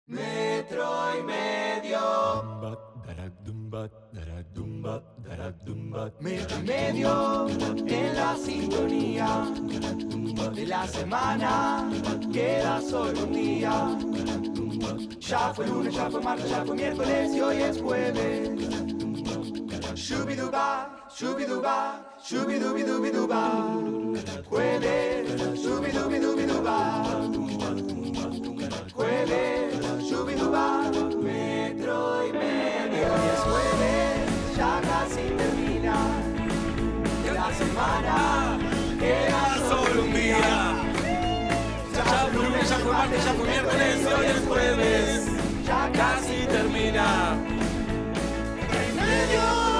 Metro y medio. Metro y medio en la sintonía de la semana. Queda solo un día. Ya fue lunes, ya fue martes, ya fue miércoles y hoy es jueves. Shubiduba, shubiduba, shubidubidubiduba. Jueves, shubidubidubiduba. Jueves, shubiduba, metro y medio. Hoy es jueves, ya casi termina. De la semana queda solo un día. Ya fue lunes, ya fue martes, ya fue miércoles, hoy es jueves, ya casi termina. Metro y medio.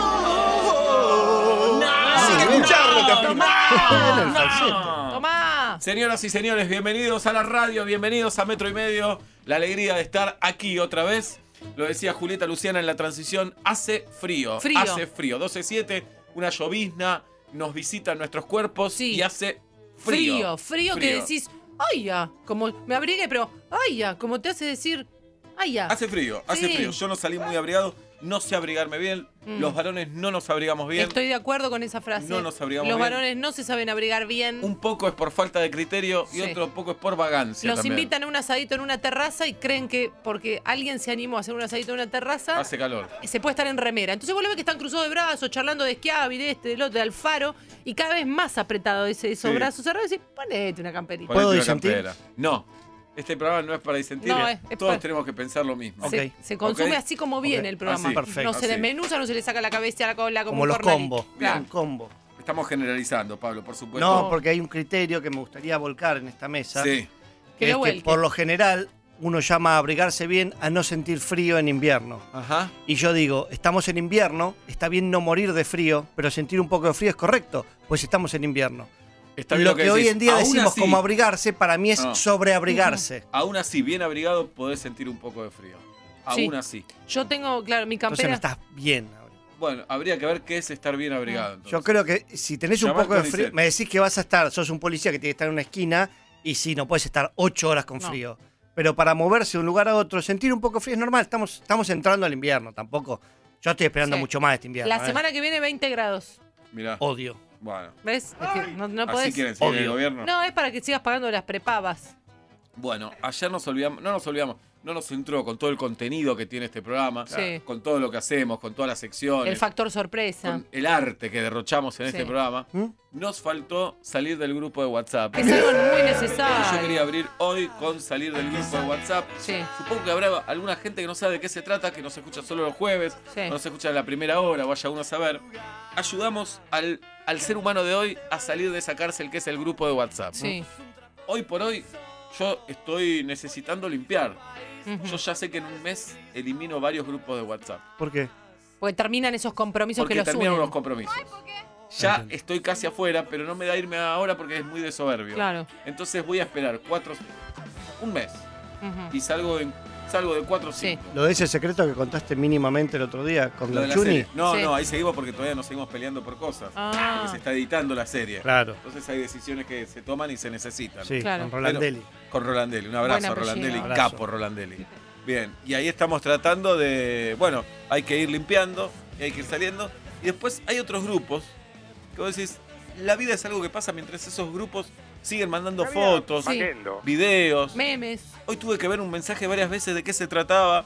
¡Tomá! Señoras y señores, bienvenidos a la radio, bienvenidos a Metro y Medio. La alegría de estar aquí otra vez. Lo decía Julieta Luciana en la transición. Hace frío. Hace frío. 12:07, una llovizna, nos visitan nuestros cuerpos y hace frío. Frío que decís, ¡ay ya! Como me abrigué, pero ¡ay ya! Como te hace decir, ¡ay ya! Hace frío. Yo no salí muy abrigado. No sé abrigarme bien. Los varones no nos abrigamos bien. Estoy de acuerdo con esa frase. No nos abrigamos Los bien. varones no se saben abrigar bien. Un poco es por falta de criterio y otro poco es por vagancia. Los también. invitan a un asadito en una terraza y creen que porque alguien se animó a hacer un asadito en una terraza, hace calor. Se puede estar en remera. Entonces vos lo ves que están cruzados de brazos, charlando de Schiavi, de este, del otro, de Alfaro, y cada vez más apretado esos brazos cerrados y decís, ponete una camperita. ¿Puedo disentir? No. Este programa no es para disentir. No, todos tenemos que pensar lo mismo. Se consume así como viene el programa. Perfecto. No se desmenuza, no se le saca la cabeza a la cola como los combos. Claro. Un combo. Estamos generalizando, Pablo, por supuesto. No, porque hay un criterio que me gustaría volcar en esta mesa. Sí. Que es que por lo general uno llama a abrigarse bien a no sentir frío en invierno. Ajá. Y yo digo, estamos en invierno, está bien no morir de frío, pero sentir un poco de frío es correcto, pues estamos en invierno. Lo que hoy en día decimos como abrigarse, para mí es sobreabrigarse. Aún así, bien abrigado, podés sentir un poco de frío. Aún así. Yo tengo, claro, mi campera. Entonces no estás bien abrigado. Bueno, habría que ver qué es estar bien abrigado. Entonces. Yo creo que si tenés un poco de frío, me decís que vas a estar, sos un policía que tiene que estar en una esquina y sí, no puedes estar 8 horas con frío. Pero para moverse de un lugar a otro, sentir un poco de frío es normal. Estamos entrando al invierno, tampoco. Yo estoy esperando mucho más este invierno. La semana que viene 20 grados. Mirá. Odio. Bueno. ¿Ves? Es que no podés. ¿Así quieren seguir el gobierno? No, es para que sigas pagando las prepavas. Bueno, ayer no nos entró con todo el contenido que tiene este programa, con todo lo que hacemos, con todas las secciones. El factor sorpresa. Con el arte que derrochamos en este programa. Nos faltó salir del grupo de WhatsApp. Es algo muy necesario. Yo quería abrir hoy con salir del grupo de WhatsApp. Sí. Supongo que habrá alguna gente que no sabe de qué se trata, que nos escucha solo los jueves, no se escucha en la primera hora, vaya uno a saber. Ayudamos al ser humano de hoy a salir de esa cárcel que es el grupo de WhatsApp. Sí. Hoy por hoy yo estoy necesitando limpiar. Yo ya sé que en un mes elimino varios grupos de WhatsApp. ¿Por qué? Porque terminan esos compromisos porque que los terminan unen. los compromisos. Ya estoy casi afuera, pero no me da irme ahora porque es muy de soberbio. Claro. Entonces voy a esperar un mes. Y salgo de 4 o 5. Lo de ese secreto que contaste mínimamente el otro día con Lo de la la Chuni. serie. No, ahí seguimos porque todavía nos seguimos peleando por cosas. Porque se está editando la serie. Claro. Entonces hay decisiones que se toman y se necesitan. Sí, claro. con Rolandelli. Con Rolandelli. Un abrazo a Rolandelli, Abrazo. capo Rolandelli. Bien, y ahí estamos tratando de... Bueno, hay que ir limpiando y hay que ir saliendo. Y después hay otros grupos que vos decís, la vida es algo que pasa mientras esos grupos siguen mandando fotos, videos. Memes. Hoy tuve que ver un mensaje varias veces de qué se trataba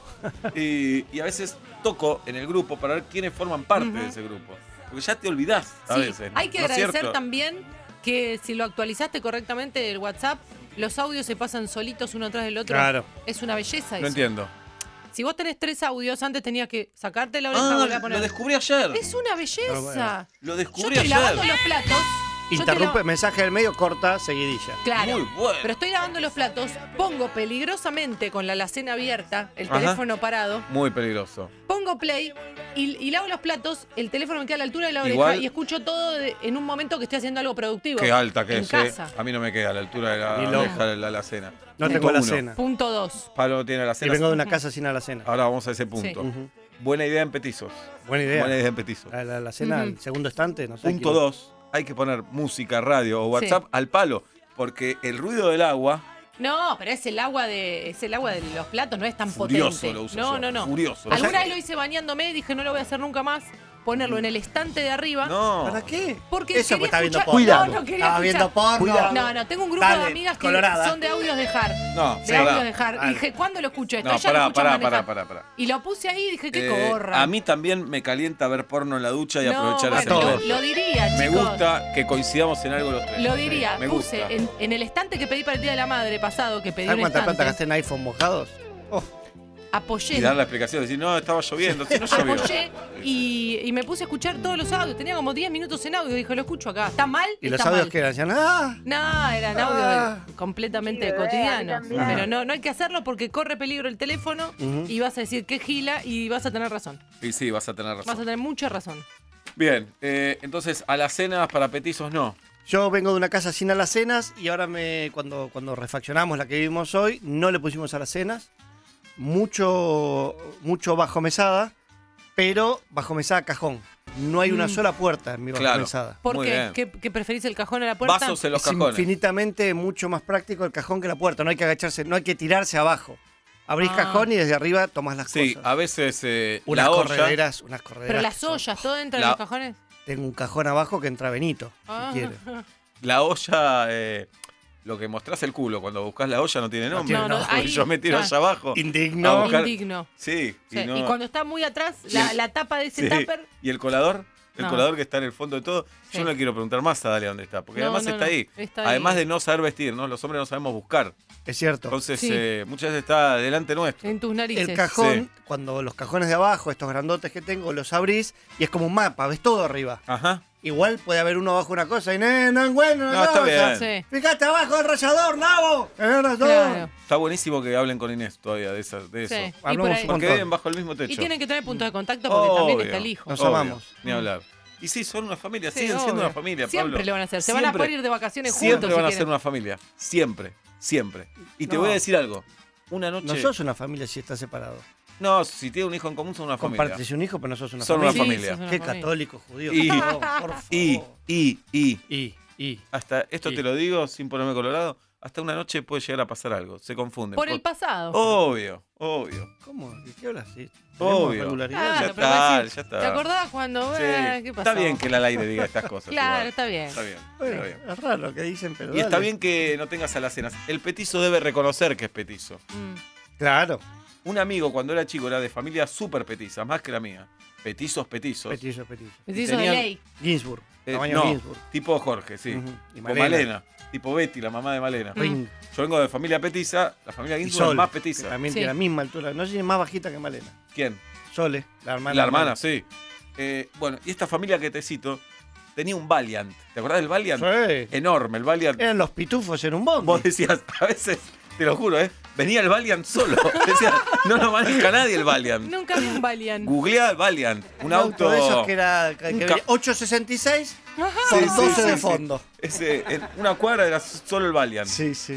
y a veces toco en el grupo para ver quiénes forman parte de ese grupo. Porque ya te olvidás a veces. Hay que ¿no es agradecer cierto? también que si lo actualizaste correctamente el WhatsApp, los audios se pasan solitos uno tras del otro. Claro. Es una belleza eso. No entiendo. Si vos tenés 3 audios, antes tenías que sacarte la oreja y volver a poner. Lo descubrí ayer. Es una belleza. Lo Yo descubrí estoy ayer. lavando los platos. Interrumpe, mensaje del medio, corta, seguidilla. Claro. Muy bueno. Pero estoy lavando los platos, pongo peligrosamente con la alacena abierta, el Ajá. teléfono parado, Muy peligroso. pongo play y lavo los platos, el teléfono me queda a la altura de la oreja Igual- y escucho todo en un momento que estoy haciendo algo productivo. Qué alta que en es, casa. A mí no me queda a la altura de la Ni loco. oreja de la alacena. No Punto tengo la uno. cena. Punto 2. Pablo no tiene Y alacena. vengo de una casa sin alacena. Ahora vamos a ese punto. Sí. Ujú. Buena idea en petizos. Buena idea. Buena idea en petizos. La alacena, el segundo estante, no sé. Punto 2. Hay que poner música, radio o WhatsApp Sí. al palo. Porque el ruido del agua No, pero es el agua de los platos, no es tan Furioso potente. lo uso No, yo, no, no. furioso. Alguna vez lo hice bañándome y dije, no lo voy a hacer nunca más. Ponerlo en el estante de arriba. No. ¿Para qué? Porque Eso quería está viendo escuchar- porno. No, Cuidado. quería Estaba viendo escuchar. porno. No, tengo un grupo Dale, de amigas que colorada. son de audios de Har. No, De audios de Har. Dale. Y dije, ¿cuándo lo escucho esto? No, Ella lo escucha manejar. pará. Y lo puse ahí y dije, qué corra. A mí también me calienta ver porno en la ducha y No, aprovechar bueno, ese todo. momento. lo diría, chicos. Me gusta que coincidamos en algo los tres. Lo diría. Me Puse gusta. en el estante que pedí para el Día de la Madre pasado, que pedí ¿Sabes un cuánta plata estante, gasté en iPhone mojados? Oh, apoyé. Y dar la explicación, decir, no, estaba lloviendo, si no llovió. Apoyé y me puse a escuchar todos los audios. Tenía como 10 minutos en audio. Dije, lo escucho acá. ¿Está mal? y los Está audios mal. que eran, decían, ¡ah! No, eran audios completamente Sí, cotidianos. también. Pero no hay que hacerlo porque corre peligro el teléfono Ujú. y vas a decir que gila y vas a tener razón. Y sí, vas a tener Vas a razón. tener mucha razón. Bien, entonces a las cenas para petizos no. Yo vengo de una casa sin alacenas y ahora cuando refaccionamos la que vivimos hoy, no le pusimos alacenas. Mucho bajo mesada, pero bajo mesada cajón. No hay una sola puerta en mi bajo Claro. mesada. ¿Por Muy qué? bien. ¿Qué preferís el cajón a la puerta? Vasos en los Es cajones. infinitamente mucho más práctico el cajón que la puerta. No hay que agacharse, no hay que tirarse abajo. Abrís Ah. cajón y desde arriba tomás las Sí, cosas. a veces Unas la olla. correderas. Pero las que son- ollas, ¿todo entra en La- los cajones? Tengo un cajón abajo que entra Benito, Ah. si quiere. La olla, lo que mostrás el culo cuando buscás la olla no tiene nombre. No, no, Porque ahí- yo me tiro ah. allá abajo. Indigno. A buscar- Indigno. Sí, Sí, y, no- Y cuando está muy atrás, Y el- la tapa de ese sí. tupper. ¿Y el colador? El No. colador que está en el fondo de todo. Sí. Yo no le quiero preguntar más a Dalia dónde está, porque No, además no, está no, ahí. está ahí. Además de no saber vestir, ¿no? Los hombres no sabemos buscar. Es cierto. Entonces, Sí. muchas veces está delante nuestro. En tus narices. El cajón, Sí. cuando los cajones de abajo, estos grandotes que tengo, los abrís y es como un mapa, ves todo arriba. Ajá. Igual puede haber uno abajo una cosa y no es bueno. No, está bien. Sí. Fíjate abajo del rallador, nabo. Tenés razón. Claro. Está buenísimo que hablen con Inés todavía de eso. Sí. Y por Hablamos ahí- un Porque montón. viven bajo el mismo techo. Y tienen que tener puntos de contacto porque también Obvio. está el hijo. Nos Obvio, amamos. Ni hablar. Y sí, son una familia, Sí, siguen siendo obvio. una familia, Siempre Pablo. lo van a hacer. Se van a poder ir de vacaciones juntos. Siempre si van a quieren. ser una familia. Siempre. Y te No. voy a decir algo. Una noche. No sos una familia si estás separado. No, si tiene un hijo en común, son una familia. Compartes un hijo, pero no sos una Son familia. una familia. sos una Qué familia. católico, judío. Y- por favor. Y. Hasta esto Y. te lo digo sin ponerme colorado. Hasta una noche puede llegar a pasar algo. Se confunden. Por el pasado. Obvio. ¿Cómo? ¿De qué hablas? Sí, Obvio. tenemos regularidad. Claro, ya pero está, decir, ya está. ¿Te acordás cuando? Sí. ¿Qué pasó? Está bien que el al aire diga estas cosas. Claro, igual. está bien. Está bien. Bueno, Está bien. es raro lo que dicen, pero Y está dale. bien que no tengas alacenas. El petizo debe reconocer que es petizo. Mm. Claro. Un amigo cuando era chico era de familia súper petiza, más que la mía. Petizos. Petizo. Petizos de Tenían- ley. Ginsburg. Tamaño no, Ginsburg. tipo Jorge, sí. Ujú. Y Tipo Malena. Malena. Tipo Betty, la mamá de Malena. Ring. Yo vengo de familia petiza, la familia Y Ginsburg es Sol. más que petiza. también Sí. tiene la misma altura. No sé si es más bajita que Malena. ¿Quién? Sole, la hermana. La hermana, sí. Bueno, y esta familia que te cito tenía un Valiant. ¿Te acordás del Valiant? Sí. Enorme, el Valiant. Eran los pitufos en un bondi. Vos decías, a veces, te lo juro, venía el Valiant solo. Decías, no lo maneja nadie el Valiant. Nunca vi un Valiant. Googleá el Valiant. Un auto. de esos que era que un venía ca- 866 Ajá. por Sí, 12 sí, de sí, fondo. En una cuadra era solo el Valiant. Sí, sí.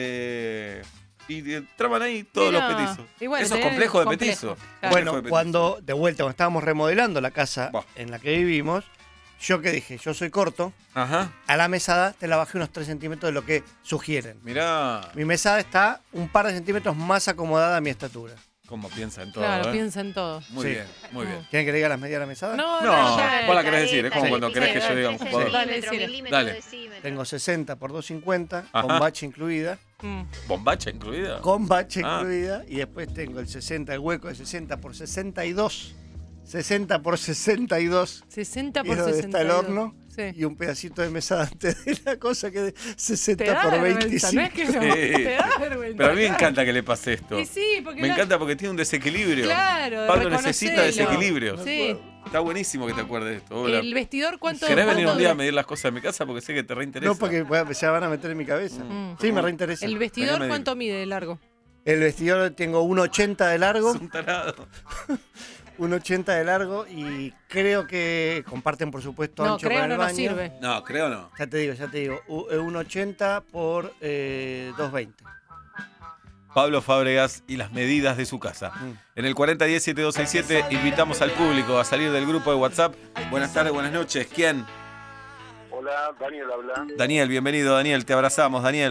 Y entraban ahí todos Mira. los petizos. Y bueno, Eso es tenés complejo de complejo. petizo. Claro. Bueno, Complejo de petizo. cuando estábamos remodelando la casa Bah. en la que vivimos, yo que dije, yo soy corto, Ajá. a la mesada te la bajé unos 3 centímetros de lo que sugieren. Mirá Mi mesada está un par de centímetros más acomodada a mi estatura. cómo piensa en todo. Claro, ¿eh? piensa en todo. Muy Sí. bien, muy bien. ¿Quieren que le diga las medidas de la mesada? No, No, ya, vos la querés decir, es como Sí. cuando querés que yo diga un jugador. Dale, Dale. Tengo 60 por 250, Ajá. con bache incluida. Mm. ¿Bombacha incluida? Con bache Ah. incluida. Y después tengo el 60, el hueco de 60 por 62. 60 por 62. 60 Y por es donde 60. está el horno. Sí. Y un pedacito de mesada antes de la cosa que de 60 Te da por vergüenza, 25. no es que no. Sí. Te da vergüenza. Pero a mí me encanta que le pase esto. Y sí, porque Me la- encanta porque tiene un desequilibrio. Claro, Pablo necesita reconocelo. desequilibrios. Sí. Está buenísimo que te acuerdes de esto. Hola. El vestidor, ¿cuánto? ¿Querés venir cuánto un día a dura? medir las cosas de mi casa? Porque sé que te reinteresa. No, porque ya van a meter en mi cabeza. Mm. Sí, me reinteresa. ¿El Venga, vestidor me cuánto mide de largo? El vestidor tengo 1,80 de largo. Es un tarado. 1,80 de largo y creo que comparten, por supuesto, No, ancho creo con el no nos baño. sirve. No, creo no. Ya te digo. 1,80 por 2,20. Pablo Fábregas y las medidas de su casa. Mm. En el 4010-7267 invitamos al público a salir del grupo de WhatsApp. Buenas tardes, buenas noches. ¿Quién? Hola, Daniel habla. Daniel, bienvenido, Daniel. Te abrazamos, Daniel.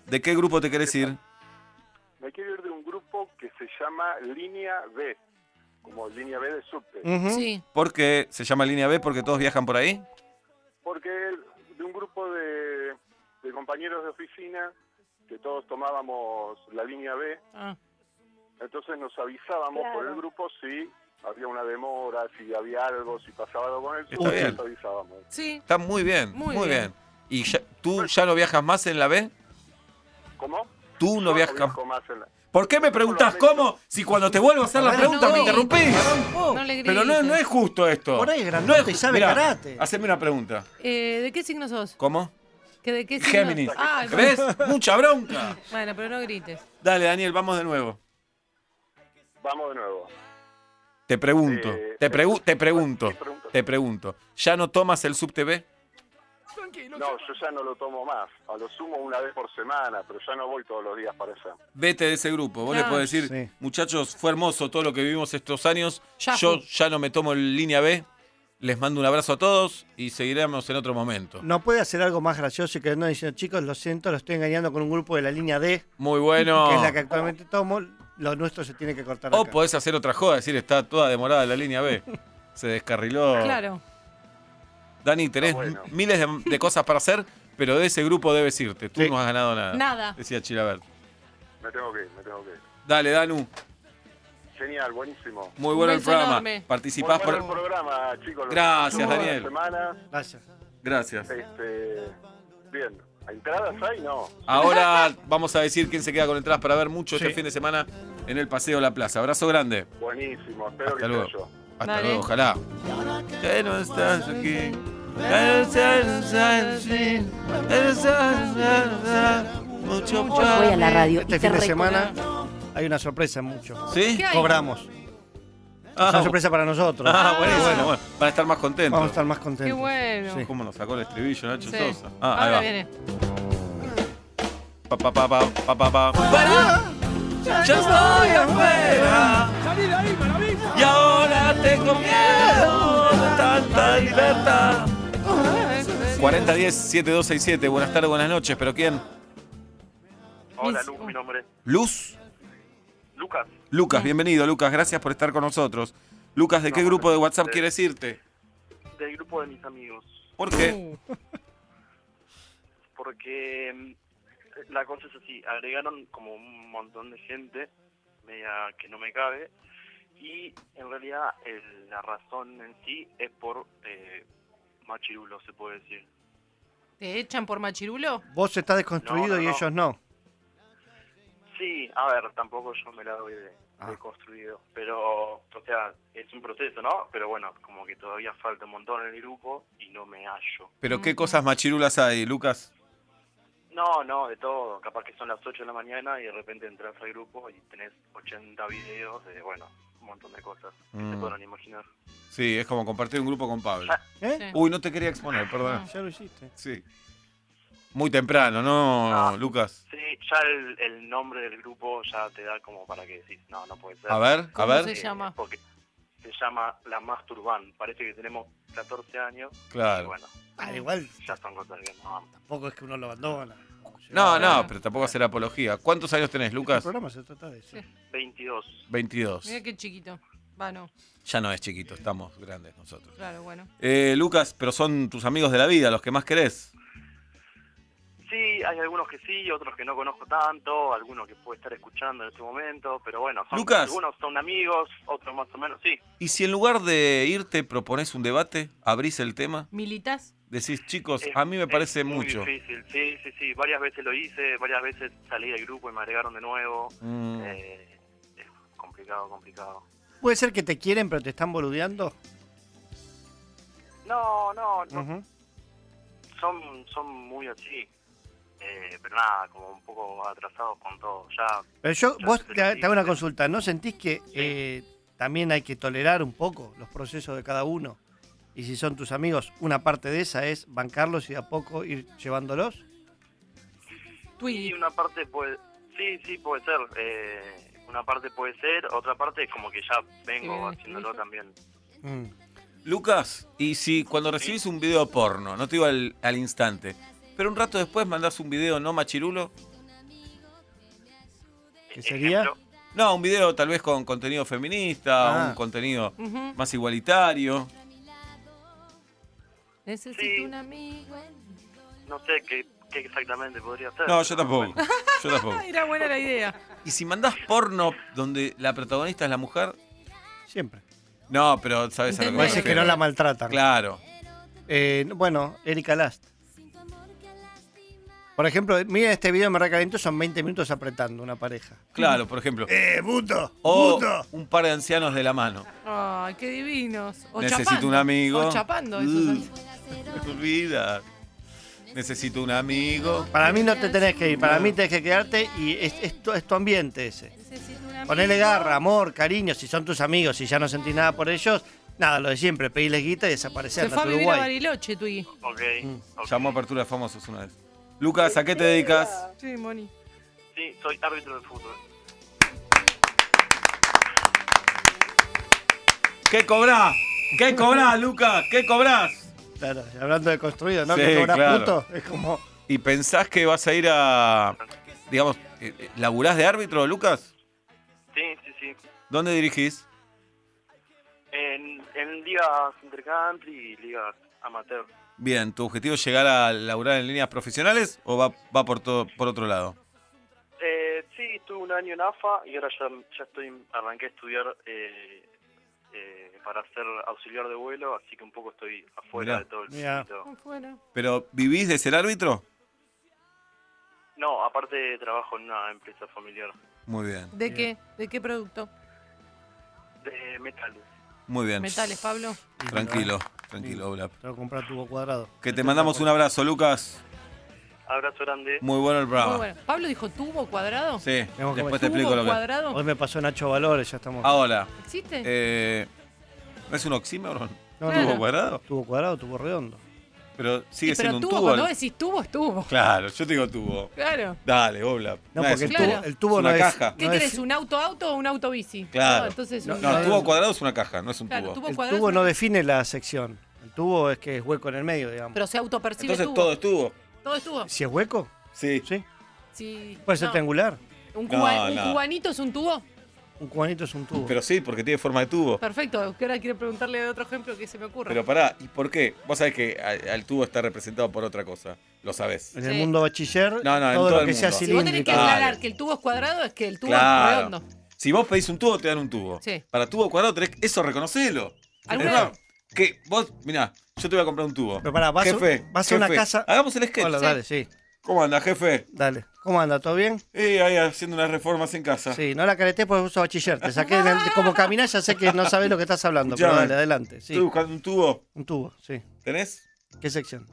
¿De qué grupo te querés ir? Me quiero ir de un grupo que se llama Línea B, como Línea B de subte. Sí. ¿Por qué se llama Línea B? ¿Porque todos viajan por ahí? Porque de un grupo de compañeros de oficina que todos tomábamos la Línea B, entonces nos avisábamos por el grupo si había una demora, si había algo, si pasaba algo con el Está bien. nos avisábamos. Sí. Está muy bien, Muy muy bien. bien. ¿Y tú ya no viajas más en la B? ¿Cómo? Tú no Yo viajas. viajo más en la... ¿Por qué me preguntás cómo? Si cuando te vuelvo a hacer la pregunta me interrumpís. No le grites. Pero no es justo esto. Por ahí es grandote y sabe Mirá, karate. haceme una pregunta. ¿De qué signo sos? ¿Cómo? ¿De qué signo? Géminis. Ah, ¿Ves? Mucha bronca. Bueno, pero no grites. Dale, Daniel, vamos de nuevo. Vamos de nuevo. Te pregunto, te pregunto. ¿Qué pregunta? Te pregunto. ¿Ya no tomas el subte B? No, yo ya no lo tomo más. A lo sumo una vez por semana, pero ya no voy todos los días para allá. Vete de ese grupo. Vos le Claro. podés decir, Sí. muchachos, fue hermoso todo lo que vivimos estos años. Ya Yo fue. ya no me tomo el línea B. Les mando un abrazo a todos y seguiremos en otro momento. No puede hacer algo más gracioso y que no diciendo, chicos, lo siento, lo estoy engañando con un grupo de la línea D, Muy bueno. que es la que actualmente tomo. Lo nuestro se tiene que cortar O acá. podés hacer otra joda, decir, está toda demorada la línea B. Se descarriló. Claro. Dani, tenés Bueno. miles de cosas para hacer, pero de ese grupo debes irte. Tú Sí. no has ganado nada. Nada. Decía Chilabert. Me tengo que ir. Dale, Danu. Genial, buenísimo. Muy Un bueno el beso programa. enorme. Participás Muy por. bueno el programa, chicos. Gracias, Toda la Daniel. semana. Gracias. Gracias. Bien. ¿Entradas hay? No. Ahora vamos a decir quién se queda con entradas para ver mucho este Sí. fin de semana en el Paseo La Plaza. Abrazo grande. Buenísimo. Espero Hasta que luego. sea yo. Hasta Dale. luego, ojalá. Ya no estás aquí. Ya no estás aquí. Mucho Yo voy a la radio Este y te fin de semana recuerdo. hay una sorpresa en mucho. ¿Sí? ¿Qué hay? Cobramos. Ah, Una sorpresa para nosotros. bueno. Van a estar más contentos. Vamos a estar más contentos. Qué bueno. Sí. ¿Cómo nos sacó el estribillo Nacho Sí. Sosa? Ah, ahí Ahora va. viene. Pa, pa, pa, pa, pa, pa, pa. ¡Para! ¡Ya estoy afuera! Y ahora tengo miedo de tanta libertad. 4010-7267. Buenas tardes, buenas noches. ¿Pero quién? Hola, Lu, mi nombre es ¿Luz? Lucas. Lucas, bienvenido, Lucas. Gracias por estar con nosotros. Lucas, ¿de qué No, grupo de WhatsApp sí. quieres irte? Del grupo de mis amigos. ¿Por qué? Porque la cosa es así, agregaron como un montón de gente, media que no me cabe, y en realidad la razón en sí es por machirulo, se puede decir. ¿Te echan por machirulo? Vos estás desconstruido No, y no. ellos no. Sí, a ver, tampoco yo me la doy de construido, pero, o sea, es un proceso, ¿no? Pero bueno, como que todavía falta un montón en el grupo y no me hallo. ¿Pero qué cosas machirulas hay, Lucas? No, de todo. Capaz que son las 8 de la mañana y de repente entras al grupo y tenés 80 videos de, bueno, un montón de cosas que se podrán imaginar. Sí, es como compartir un grupo con Pablo. ¿Eh? Sí. Uy, no te quería exponer, perdón. Ya lo hiciste. Sí. Muy temprano, ¿no, No. Lucas? Sí, ya el nombre del grupo ya te da como para que decís, no puede ser. A ver, ¿Cómo a se ver. llama? Porque se llama La Masturbán. Parece que tenemos 14 años. Y Claro. bueno, Igual ya son cosas que no. tampoco es que uno lo abandona. No, pero tampoco hacer apología. ¿Cuántos años tenés, El Lucas? programa se trata de eso. Sí. 22. 22. Mira qué chiquito. Va, no. Ya no es chiquito, estamos grandes nosotros. Claro, bueno. Lucas, pero son tus amigos de la vida, los que más querés. Sí, hay algunos que sí, otros que no conozco tanto, algunos que puede estar escuchando en este momento, pero bueno, Lucas. algunos son amigos, otros más o menos, sí. ¿Y si en lugar de irte proponés un debate, abrís el tema? ¿Militas? Decís, chicos, Es- a mí me parece es muy mucho. difícil, sí, varias veces lo hice, varias veces salí del grupo y me agregaron de nuevo. Mm. Es complicado. ¿Puede ser que te quieren pero te están boludeando? No, Ujú. son muy así, pero nada, como un poco atrasados con todo, ya. Pero yo, Ya vos se te lo hago una dije. consulta. ¿No sentís que también hay que tolerar un poco los procesos de cada uno? Y si son tus amigos, una parte de esa es bancarlos y de a poco ir llevándolos. Y Twiggy. una parte puede, sí puede ser, una parte puede ser, otra parte es como que ya vengo viene haciéndolo escrito. también. Mm. Lucas, y si cuando recibís un video porno, no te digo al instante, pero un rato después mandás un video no machirulo, ¿Qué sería? Ejemplo. No, un video tal vez con contenido feminista, un contenido más igualitario. Necesito un amigo. No sé qué exactamente podría ser. No, yo tampoco. Yo tampoco. Era buena la idea. ¿Y si mandás porno donde la protagonista es la mujer? Siempre. No, pero sabes a lo que me Puede ser que refiero. no la maltratan. Claro. Bueno, Erika Last. Por ejemplo, miren este video, me recaliento, son 20 minutos apretando una pareja. Claro, por ejemplo. ¡Puto! O ¡Puto! un par de ancianos de la mano. Ay, qué divinos. O Necesito chapando. un amigo. O chapando. Esos Me olvida. Necesito un amigo. Para mí no te tenés que ir, para mí tenés que quedarte y es tu ambiente ese. Ponele garra, amor, cariño, si son tus amigos, si ya no sentís nada por ellos, nada, lo de siempre, pedirles guita y desaparecer. Se fue a vivir a Bariloche, Twiggy. Ok. Llamó a Apertura de Famosos una vez. Lucas, ¿a qué te dedicas? Sí, Moni. Sí, soy árbitro de fútbol. ¿Qué cobrás? ¿Qué cobrás, Lucas? ¿Qué cobrás? Claro, y hablando de construido, ¿no? Sí, Que cobras claro. puto, es como... ¿Y pensás que vas a ir a, digamos, laburás de árbitro, Lucas? Sí. ¿Dónde dirigís? En ligas intercountry y ligas amateur. Bien, ¿tu objetivo es llegar a laburar en líneas profesionales o va por otro lado? Sí, estuve un año en AFA y ahora ya arranqué a estudiar para ser auxiliar de vuelo, así que un poco estoy afuera Mirá. de todo el Mirá. circuito. Bueno. ¿Pero vivís de ser árbitro? No, aparte trabajo en una empresa familiar Muy bien, ¿De qué? ¿De qué producto? de metales. muy bien. Metales, Pablo. Tranquilo, Oblap. Tengo que comprar tubo cuadrado. Que te mandamos un abrazo, Lucas. Abrazo grande. Muy bueno el Muy programa. bueno. ¿Pablo dijo tubo cuadrado? Sí, Tenemos que después te ¿Tubo explico lo que es. cuadrado? Hoy me pasó Nacho Valores, ya estamos... Ahora, ¿Existe? ¿no es un oxímoron? No, claro. ¿Tubo cuadrado? Tubo cuadrado, tubo redondo. Pero sigue Pero siendo un tubo, tubo. cuando vos decís tubo, es tubo. Claro, yo te digo tubo. Claro. Dale, Oblap. No, Nada, porque es el un Claro. tubo, el tubo Es no una es... caja. ¿Qué no querés, es- un auto o un autobici? Claro. No, entonces No, un- No, tubo cuadrado es una caja, no es un Claro, tubo. tubo El cuadrado tubo es no una- define la sección. El tubo es que es hueco en el medio, digamos. Pero se autopercibe Entonces tubo. todo es tubo. Todo es tubo. Si es hueco, Sí. sí. Sí. Puede ser No. triangular. ¿Un No. cubanito es un tubo? Un cubanito es un tubo. Pero sí, porque tiene forma de tubo. Perfecto. Que ahora quiero preguntarle de otro ejemplo que se me ocurra. Pero pará, ¿y por qué? Vos sabés que al tubo está representado por otra cosa. Lo sabés. En el Sí. mundo bachiller, No, no, en todo todo lo el que sea mundo. si vos tenés que cilíndrico. Dale. aclarar que el tubo es cuadrado, es que el tubo Claro. es redondo. Si vos pedís un tubo, te dan un tubo. Sí. Para tubo cuadrado tenés que... Eso, reconocelo. ¿Alguna Es más, que vos, mirá, yo te voy a comprar un tubo. Pero pará, vas a una casa... Hagamos el sketch. Hola, Sí. dale, sí. ¿Cómo anda, jefe? Dale. ¿Cómo anda? ¿Todo bien? Ahí haciendo unas reformas en casa. Sí, no la careté porque uso bachiller. Te saqué como caminás, ya sé que no sabés lo que estás hablando. Pero Escuchame. dale, adelante. Sí. Estoy buscando un tubo. Un tubo, sí. ¿Tenés? ¿Qué sección?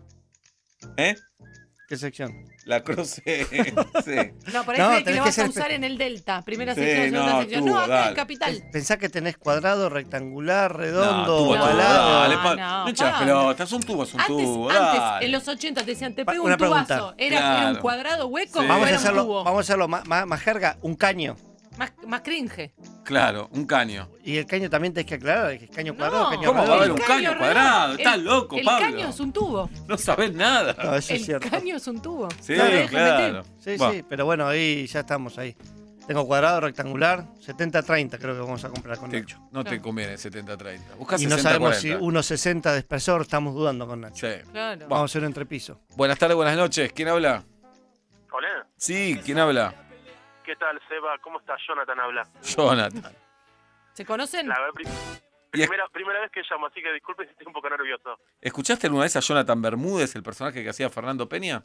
¿Eh? ¿Qué sección? La cruce. Sí. No, por No, ahí que tenés lo que vas a ser usar en el Delta. Primera Sí, sección, segunda no, sección. tubo, No, acá en dale. Capital. Pensá que tenés cuadrado, rectangular, No, redondo, tubo, No, ovalado. dale, no, no echas Pablo. pelotas, un tubo, es un tubo. Antes, dale. en los 80 te decían, te Pa- pego una un tubazo. pregunta. ¿Era Claro. un cuadrado hueco Sí. o Vamos a era un hacerlo, tubo? vamos a hacerlo más jerga, un caño. Más cringe. Claro, un caño. Y el caño también tenés que aclarar, que es caño cuadrado, No. caño ¿Cómo va a redondo. haber un caño cuadrado? Estás loco, el Pablo. El caño es un tubo. No sabés nada. No, eso es El cierto. caño es un tubo. Sí, No me dejan claro. meter. Sí, Va. sí, pero bueno, ahí ya estamos ahí. Tengo cuadrado, rectangular, 70-30 creo que vamos a comprar con Nacho. No te Claro. conviene 70-30. Buscás Y no 60-40. sabemos si 1.60 de espesor, estamos dudando con Nacho. Sí. Claro. Vamos a hacer un entrepiso. Buenas tardes, buenas noches. ¿Quién habla? Hola. Sí, ¿quién habla? ¿Qué tal, Seba? ¿Cómo estás? Jonathan habla. Jonathan. ¿Se conocen? La Y es- primera vez que llamo, así que disculpe si estoy un poco nervioso. ¿Escuchaste alguna vez a Jonathan Bermúdez, el personaje que hacía Fernando Peña?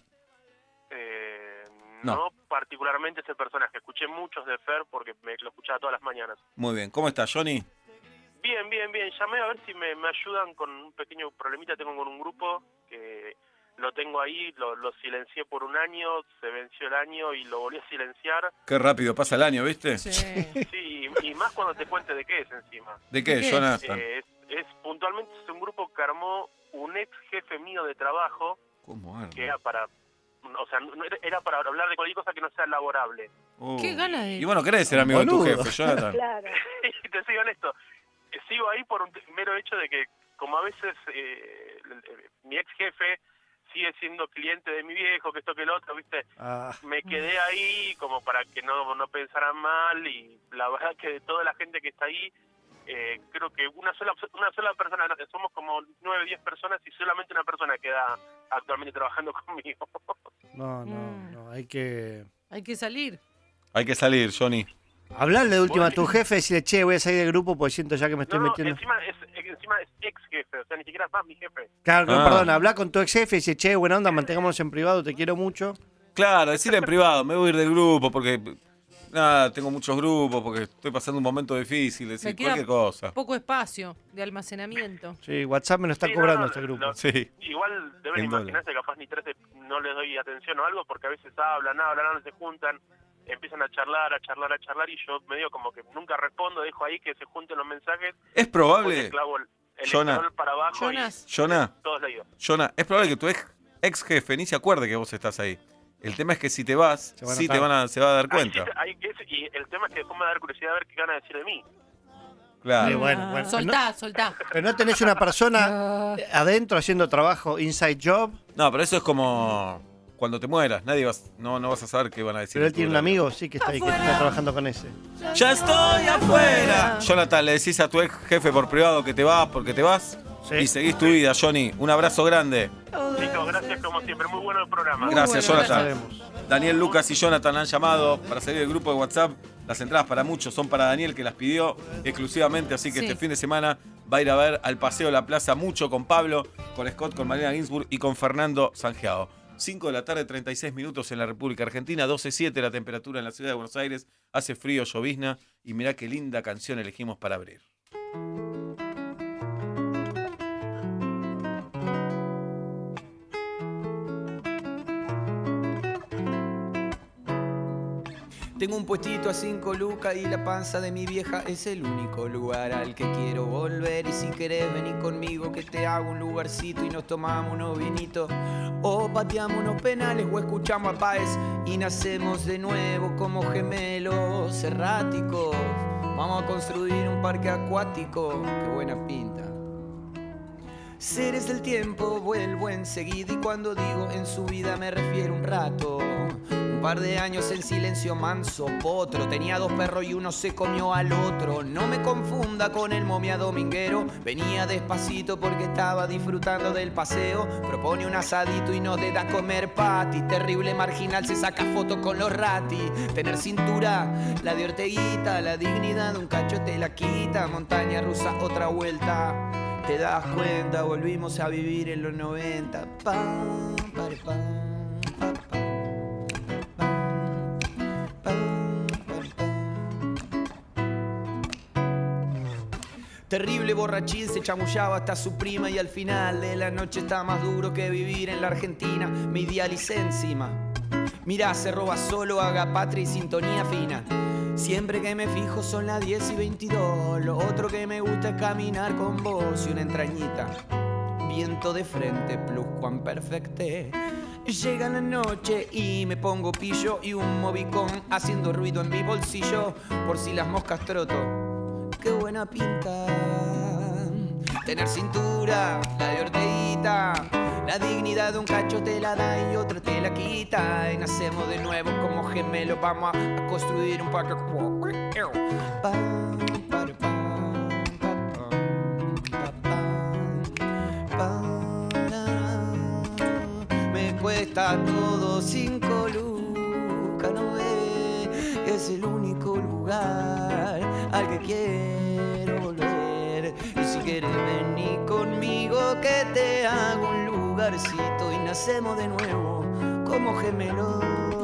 No. No particularmente ese personaje. Escuché muchos de Fer porque lo escuchaba todas las mañanas. Muy bien. ¿Cómo estás, Johnny? Bien, bien, bien. Llamé a ver si me ayudan con un pequeño problemita. Tengo con un grupo que lo tengo ahí, lo silencié por un año, se venció el año y lo volví a silenciar. Qué rápido pasa el año, ¿viste? Sí. Sí, y más cuando te cuente de qué es encima. ¿De qué, ¿De qué? Jonathan? Es puntualmente es un grupo que armó un ex jefe mío de trabajo ¿Cómo arma? que era para... O sea, era para hablar de cualquier cosa que no sea laborable. Oh. Qué ganas de- Y bueno, querés ser amigo de tu Boludo. jefe, Jonathan. Y te soy honesto, sigo ahí por un mero hecho de que, como a veces mi ex jefe sigue siendo cliente de mi viejo, que esto que el otro, ¿viste? Me quedé ahí como para que no pensaran mal, y la verdad que de toda la gente que está ahí, creo que una sola persona, somos como 9 o 10 personas y solamente una persona queda actualmente trabajando conmigo. No, hay que salir. Hay que salir, Johnny. Hablarle de última a tu jefe, decirle, che, voy a salir del grupo porque siento ya que me estoy metiendo. Encima es ex jefe, o sea, ni siquiera es más mi jefe. Claro, perdón, habla con tu ex jefe y dice, che, buena onda, mantengámonos en privado, te quiero mucho. Claro, decirle en privado, me voy a ir del grupo porque tengo muchos grupos, porque estoy pasando un momento difícil, decir cualquier cosa. Poco espacio de almacenamiento. Sí, WhatsApp me lo está cobrando este grupo. Sí. Igual deben imaginarse que capaz ni 13 no les doy atención o algo, porque a veces hablan, se juntan, empiezan a charlar y yo medio como que nunca respondo, dejo ahí que se junten los mensajes. Es probable, Jonah, para abajo Jonah, es probable que tu ex jefe ni se acuerde que vos estás ahí. El tema es que si te vas, se va a dar cuenta. Y el tema es que después me va a dar curiosidad a ver qué van a decir de mí. Claro. Bueno. Soltá. Pero no tenés una persona adentro haciendo trabajo, inside job. No, pero eso es como cuando te mueras. No vas a saber qué van a decir. Pero él tiene un amigo, sí, que está ahí, que está trabajando con ese. ¡Ya estoy afuera! Jonathan, le decís a tu ex jefe por privado que te vas porque te vas. Sí. Y seguís tu vida, Johnny. Un abrazo grande. Chicos, gracias como siempre. Muy bueno el programa. Gracias, Jonathan. Daniel, Lucas y Jonathan han llamado para salir del grupo de WhatsApp. Las entradas para muchos son para Daniel, que las pidió exclusivamente. Así que este fin de semana va a ir a ver al Paseo de la Plaza Mucho con Pablo, con Scott, con Mariana Ginsburg y con Fernando Sangeado. 5 de la tarde, 36 minutos en la República Argentina. 12.7 la temperatura en la ciudad de Buenos Aires. Hace frío, llovizna. Y mirá qué linda canción elegimos para abrir. Tengo un puestito a 5 lucas y la panza de mi vieja es el único lugar al que quiero volver. Y si querés venir conmigo que te hago un lugarcito y nos tomamos unos vinitos, o pateamos unos penales o escuchamos a Páez y nacemos de nuevo como gemelos erráticos. Vamos a construir un parque acuático, qué buena pinta. Seres del tiempo, vuelvo enseguida, y cuando digo en su vida me refiero un rato. Un par de años en silencio manso potro. Tenía 2 perros y uno se comió al otro. No me confunda con el momia dominguero. Venía despacito porque estaba disfrutando del paseo. Propone un asadito y no te da comer pati. Terrible marginal, se saca fotos con los ratis. Tener cintura, la de Orteguita. La dignidad de un cacho te la quita. Montaña rusa, otra vuelta. Te das cuenta, volvimos a vivir en los 90. Pam, pam, pam. Terrible borrachín, se chamullaba hasta su prima y al final de la noche está más duro que vivir en la Argentina. Me idealicé encima. Mirá, se roba solo, haga patria y sintonía fina. Siempre que me fijo son las 10 y 22. Lo otro que me gusta es caminar con vos y una entrañita. Viento de frente, plus cuan perfecte. Llega la noche y me pongo pillo y un movicón haciendo ruido en mi bolsillo por si las moscas troto. Qué buena pinta. Tener cintura, la de Orteguita. La dignidad de un cacho te la da y otro te la quita. Y nacemos de nuevo como gemelos. Vamos a construir un parque. Me cuesta todo 5 lucas, no ve. Es el único lugar al que quiero volver. Y si quieres venir conmigo que te hago un lugarcito y nacemos de nuevo como gemelos.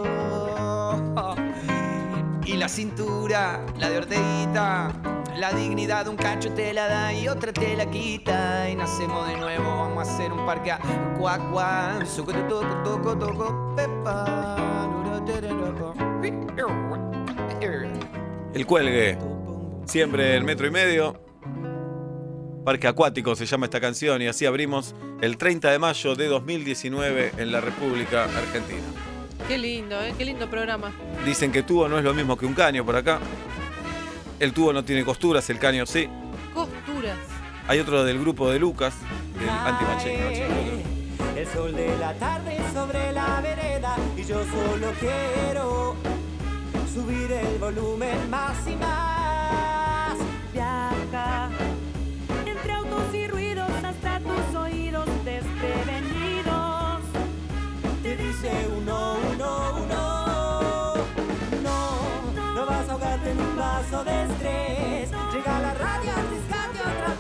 Y la cintura, la de Orteguita. La dignidad de un cacho te la da y otra te la quita. Y nacemos de nuevo, vamos a hacer un parque a cuacuá. Toco, toco, pepa. El Cuelgue, siempre el 1,5 metros. Parque Acuático se llama esta canción y así abrimos el 30 de mayo de 2019 en la República Argentina. Qué lindo, qué lindo programa. Dicen que tubo no es lo mismo que un caño por acá. El tubo no tiene costuras, el caño sí. Costuras. Hay otro del grupo de Lucas, del antimachismo. El sol de la tarde sobre la vereda y yo solo quiero subir el volumen más y más. Viaja entre autos y ruidos hasta tus oídos desprevenidos. Te dice uno, uno, uno. No vas a ahogarte en un vaso de estrés. Llega la radio, arriesgate otra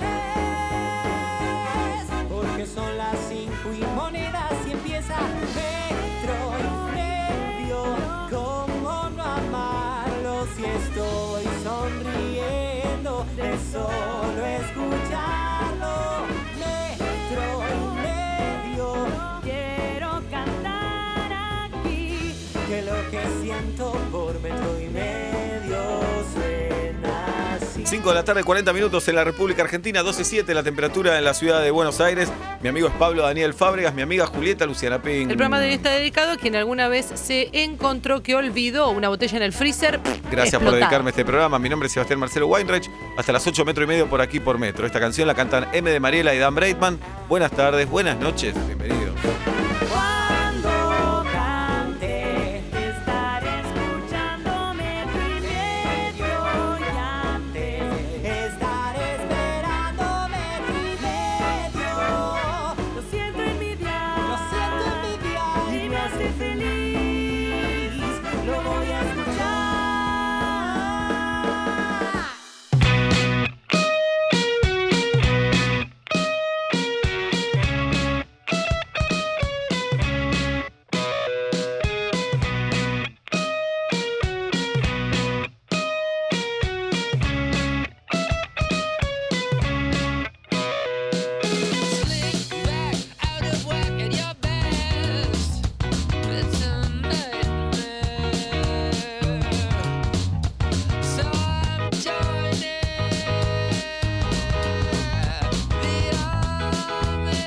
vez. Porque son las 5 y monedas y empieza Metro y Medio. ¿Cómo no amarlo si estoy sonriendo de solo escucharlo? Metro y Medio. Quiero cantar aquí Que lo que siento por Metro y Medio suena así. 5 de la tarde, 40 minutos en la República Argentina, 12.7 la temperatura en la ciudad de Buenos Aires. Mi amigo es Pablo Daniel Fábregas, mi amiga Julieta Luciana Ping. El programa de hoy está dedicado a quien alguna vez se encontró que olvidó una botella en el freezer. Gracias por dedicarme a este programa. Mi nombre es Sebastián Marcelo Weinreich. Hasta las 8 Metro y Medio por aquí por Metro. Esta canción la cantan M. de Mariela y Dan Breitman. Buenas tardes, buenas noches, bienvenidos. cuando cante. Estaré escuchando Metro y Medio y antes Estaré esperando Metro y Medio. lo siento en mi diario. Lo siento en mi diario. Y me hace feliz. Lo voy a escuchar. Slick back, out of whack at your best. It's a nightmare. So I'm joining the army.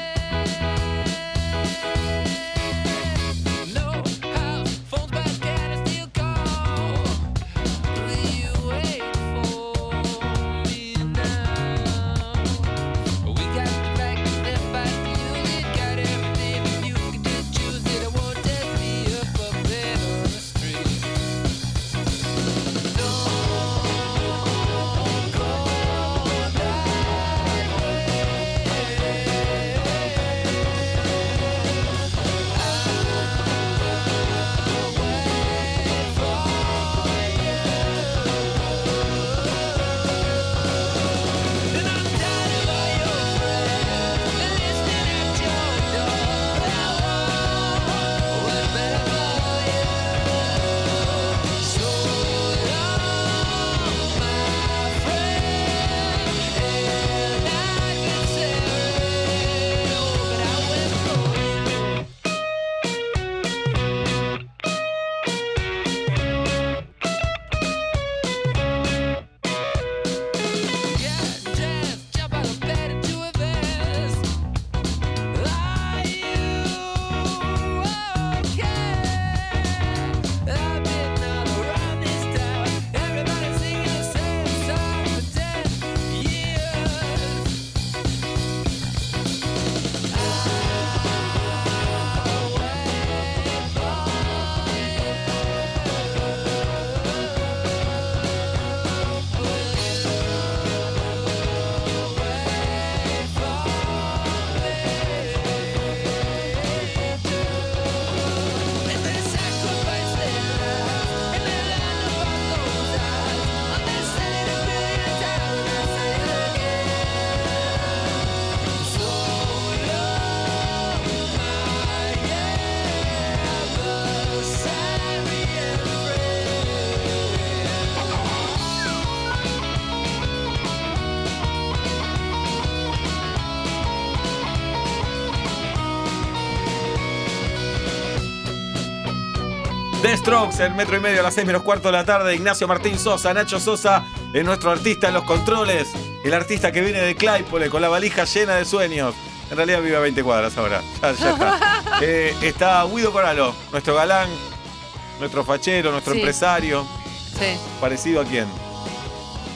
No house phones back and I still call. Will you wait for me now? We got the right to step back to use it. Got everything if you could just choose it. I won't just be a puppet on the street. Don't go that And I'm tired of all your friends listening at your door. What's better for you? So long, my friend. And I can say, oh, but I went for Get dressed, jump out of bed into a vest. Are you okay? I've been all around this town. Everybody singing the same song for 10 years. And they sacrifice their lives in the land of all those eyes. And they said it a billion times, and I say it again. So long, my adversarial The Strokes en Metro y Medio a las 6 menos cuarto de la tarde. Ignacio Martín Sosa, Nacho Sosa es nuestro artista en los controles. El artista que viene de Claypole con la valija llena de sueños. En realidad vive a 20 cuadras ahora. Ya está. Está Guido Coralo, nuestro galán, nuestro fachero, nuestro Sí. empresario. Sí. ¿Parecido a quién?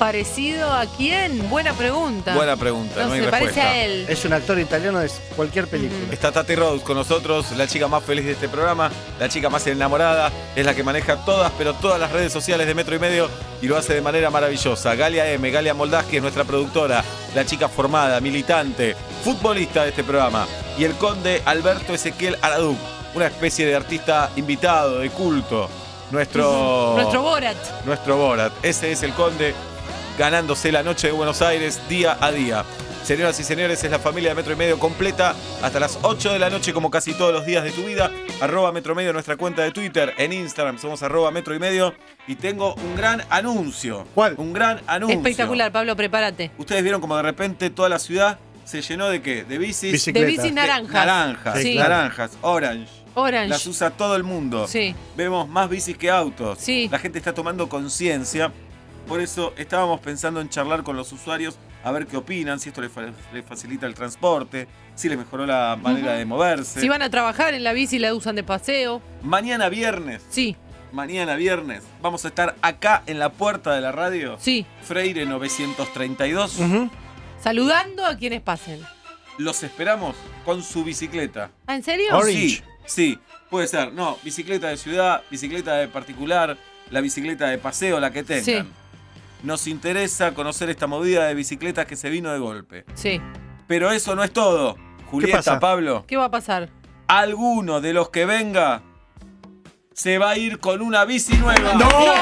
¿Parecido a quién? Buena pregunta. Buena pregunta, no hay se parece respuesta. a él. Es un actor italiano de cualquier película. Está Tati Rose con nosotros, la chica más feliz de este programa, la chica más enamorada, es la que maneja todas, pero todas las redes sociales de Metro y Medio y lo hace de manera maravillosa. Galia M, Galia Moldaski es nuestra productora, la chica formada, militante, futbolista de este programa. Y el conde Alberto Ezequiel Araduc, una especie de artista invitado, de culto. Nuestro Borat. Nuestro Borat. Ese es el conde ganándose la noche de Buenos Aires día a día. Señoras y señores, es la familia de Metro y Medio completa hasta las 8 de la noche, como casi todos los días de tu vida. @Metro Medio, nuestra cuenta de Twitter. En Instagram somos @Metro y Medio. Y tengo un gran anuncio. ¿Cuál? Un gran anuncio. Espectacular, Pablo, prepárate. Ustedes vieron como de repente toda la ciudad se llenó de ¿qué? De bicis. Bicicleta. De bicis naranjas. Naranjas, Sí. naranjas, orange. Orange. Las usa todo el mundo. Sí. Vemos más bicis que autos. Sí. La gente está tomando conciencia. Por eso estábamos pensando en charlar con los usuarios a ver qué opinan, si esto les facilita el transporte, si les mejoró la manera de moverse. Si van a trabajar en la bici, la usan de paseo. Mañana viernes, Sí, vamos a estar acá en la puerta de la radio. sí. Freire 932. Saludando a quienes pasen. Los esperamos con su bicicleta. ¿Ah, en serio? Orange. Sí, puede ser. No, bicicleta de ciudad, bicicleta de particular, la bicicleta de paseo, la que tengan. Sí. Nos interesa conocer esta movida de bicicletas que se vino de golpe. Sí. Pero eso no es todo. Julieta, pasa? Pablo, ¿Qué va a pasar? alguno de los que venga se va a ir con una bici nueva.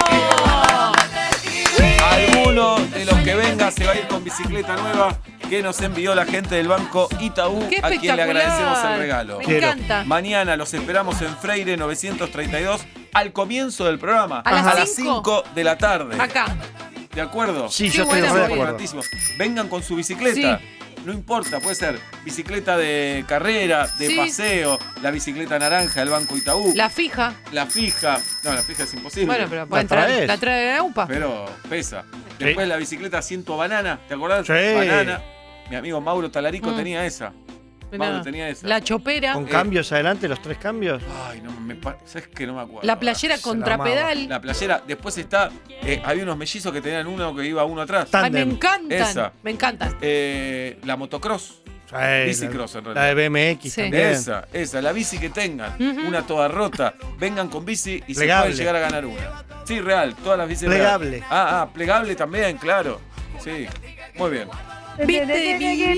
Alguno de los que venga se va a ir con bicicleta nueva que nos envió la gente del Banco Itaú, ¡Qué a quien le espectacular! agradecemos el regalo. Me Quiero. encanta. Mañana los esperamos en Freire 932 al comienzo del programa. ¿A las a las 5? 5 de la tarde. Acá. ¿De acuerdo? Sí, Qué yo estoy buena re de movida. acuerdo. Importantísimo. Vengan con su bicicleta. Sí. No importa, puede ser bicicleta de carrera, de Sí. paseo, la bicicleta naranja del Banco Itaú, La fija. la fija. No, la fija es imposible. Bueno, pero pueden traes. traer. La trae de la UPA. Pero pesa. Después la bicicleta asiento banana, ¿te acordás? Sí. Banana. Mi amigo Mauro Talarico Mm. tenía esa. Mirá, Mauro tenía esa. La chopera. Con cambios adelante, los 3 cambios. Ay, no, ¿sabes que no me acuerdo? La playera Se la contrapedal. La playera. Después está. Había unos mellizos que tenían uno que iba uno atrás. Ay, me Tándem. encantan. Esa. Me encantan. La motocross. Sí, Bicicross, en la realidad. de BMX Sí. también. Esa, la bici que tengan, Ujú. una toda rota, vengan con bici y se Plegable. pueden llegar a ganar una. Sí, real, todas las bicis Plegable. real. Plegable también, claro. Sí, muy bien. ¿Viste?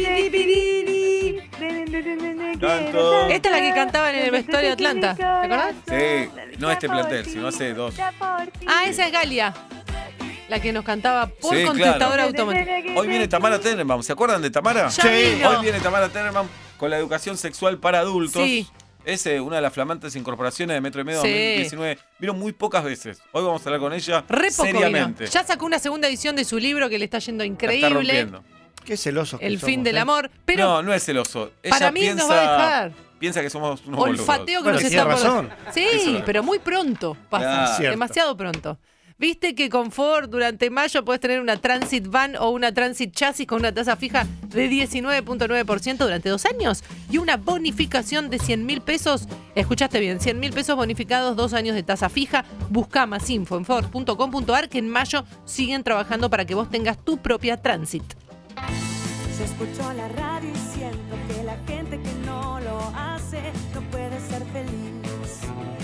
Tanto. Esta es la que cantaban en el vestuario de Atlanta. ¿Te acordás? Sí, no este plantel, sino hace 2. Ah, esa es Galia. La que nos cantaba por Sí, contestador claro. automático. Hoy viene Tamara Tenenbaum, ¿se acuerdan de Tamara? Ya vino. Hoy viene Tamara Tenenbaum con la educación sexual para adultos. Sí. Es una de las flamantes incorporaciones de Metro y Medio Sí. 2019. Vino muy pocas veces. Hoy vamos a hablar con ella Re poco seriamente. vino. Ya sacó una segunda edición de su libro que le está yendo La increíble. está rompiendo. Qué celosos que El somos, fin del ¿eh? amor. Pero No, no es celoso. Ella para mí piensa, nos va a dejar. Piensa que somos unos boludos. Olfateo que Bueno, nos tiene está razón. Sí, Eso. pero muy pronto pasa. Claro. Cierto. Demasiado pronto. ¿Viste que con Ford durante mayo puedes tener una Transit Van o una Transit Chasis con una tasa fija de 19.9% durante 2 años? Y una bonificación de 100.000 pesos. Escuchaste bien, 100.000 pesos bonificados, 2 años de tasa fija. Busca más info en Ford.com.ar que en mayo siguen trabajando para que vos tengas tu propia Transit. Se escuchó la radio y siento que la gente que no lo hace no puede ser feliz.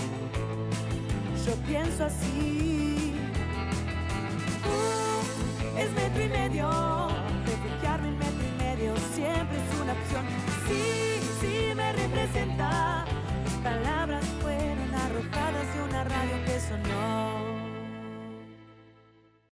Yo pienso así. Es Metro y Medio. Refugiarme en Metro y Medio siempre es una opción. Sí, sí me representa. Mis palabras fueron arrojadas de una radio que sonó.